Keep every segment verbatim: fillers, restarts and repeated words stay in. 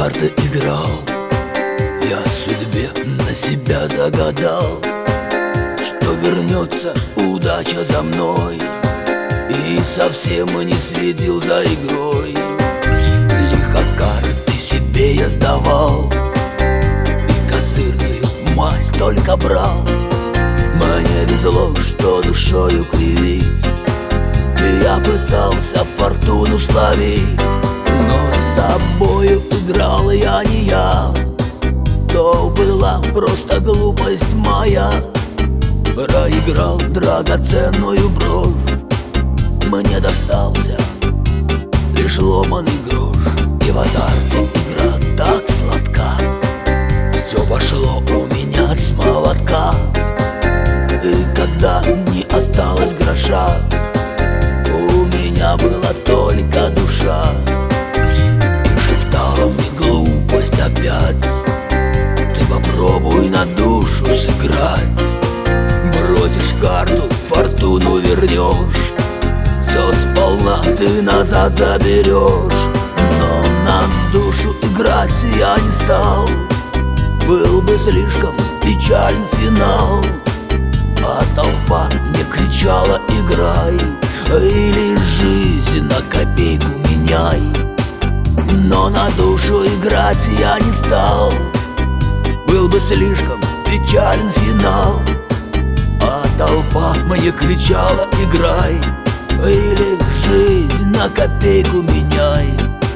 карты играл, я судьбе на себя загадал, что вернется удача за мной, и совсем не следил за игрой. Лихо карты себе я сдавал, и козырную масть только брал. Мне везло, что душою кривить, и я пытался фортуну словить. Но с собою играл я не я, то была просто глупость моя. Проиграл драгоценную брошь, мне достался лишь ломаный грош. И в азарте игра так сладка, все пошло у меня с молотка. И когда не осталось гроша, у меня была только душа. И шептала мне глупость опять: ты попробуй на душу сыграть. Бросишь карту, фортуну вернешь, все сполна ты назад заберешь. Но на душу играть я не стал, был бы слишком печален финал. А толпа мне кричала: играй, или жизнь на копейку меняй. Но на душу играть я не стал, был бы слишком печален финал. А толпа мне кричала: играй, или жизнь на копейку меняй.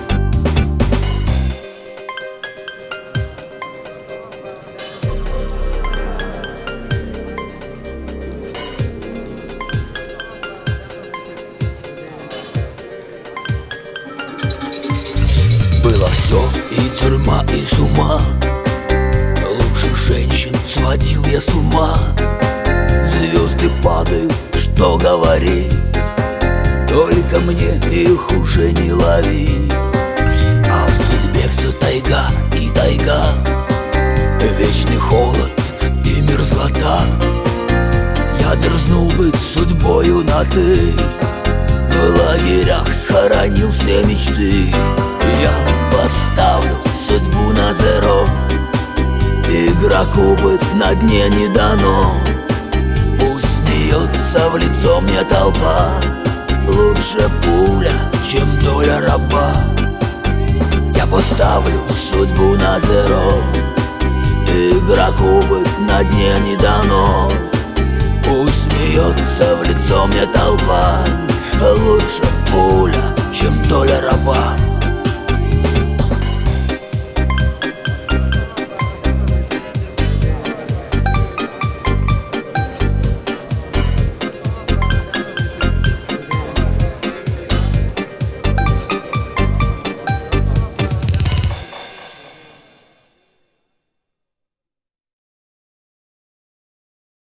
Было все, и тюрьма, и с ума, лучших женщин сводил я с ума. Звезды падают, что говорить, только мне их уже не ловить. А в судьбе все тайга и тайга, вечный холод и мерзлота. Я дерзнул быть судьбою на ты, в лагерях схоронил все мечты. Я поставлю судьбу на зеро, игроку быть на дне не дано. Пусть смеется в лицо мне толпа, лучше пуля, чем доля раба. Я поставлю судьбу на зеро, игроку быть на дне не дано. Пусть смеется в лицо мне толпа, лучше пуля, чем доля раба.